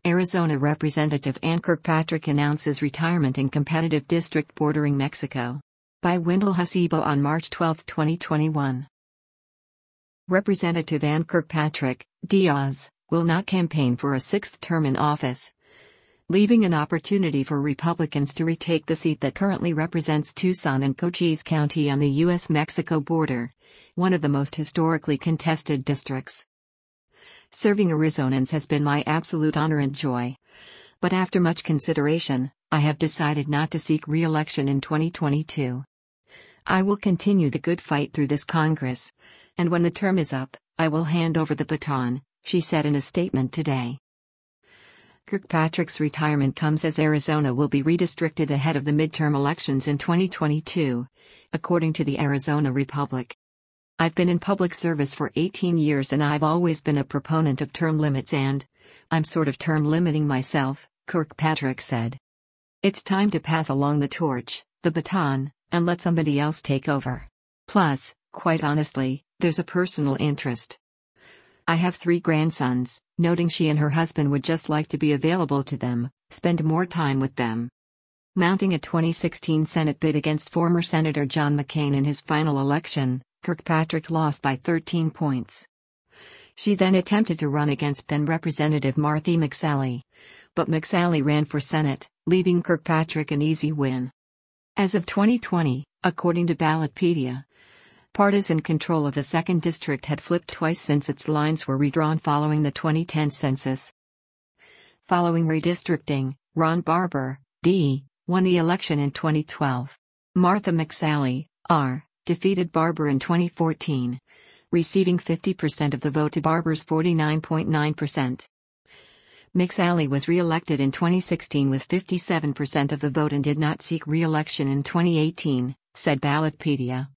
Arizona Representative Ann Kirkpatrick announces retirement in competitive district bordering Mexico. By Wendell Hasebo on March 12, 2021. Representative Ann Kirkpatrick, Diaz, will not campaign for a sixth term in office, leaving an opportunity for Republicans to retake the seat that currently represents Tucson and Cochise County on the U.S.-Mexico border, one of the most historically contested districts. Serving Arizonans has been my absolute honor and joy. But after much consideration, I have decided not to seek re-election in 2022. I will continue the good fight through this Congress, and when the term is up, I will hand over the baton, she said in a statement today. Kirkpatrick's retirement comes as Arizona will be redistricted ahead of the midterm elections in 2022, according to the Arizona Republic. I've been in public service for 18 years and I've always been a proponent of term limits and I'm sort of term limiting myself, Kirkpatrick said. It's time to pass along the torch, the baton, and let somebody else take over. Plus, quite honestly, there's a personal interest. I have 3 grandsons, noting she and her husband would just like to be available to them, spend more time with them. Mounting a 2016 Senate bid against former Senator John McCain in his final election, Kirkpatrick lost by 13 points. She then attempted to run against then-Representative Martha McSally, but McSally ran for Senate, leaving Kirkpatrick an easy win. As of 2020, according to Ballotpedia, partisan control of the 2nd District had flipped twice since its lines were redrawn following the 2010 census. Following redistricting, Ron Barber, D., won the election in 2012. Martha McSally, R., defeated Barber in 2014, receiving 50% of the vote to Barber's 49.9%. McSally was re-elected in 2016 with 57% of the vote and did not seek re-election in 2018, said Ballotpedia.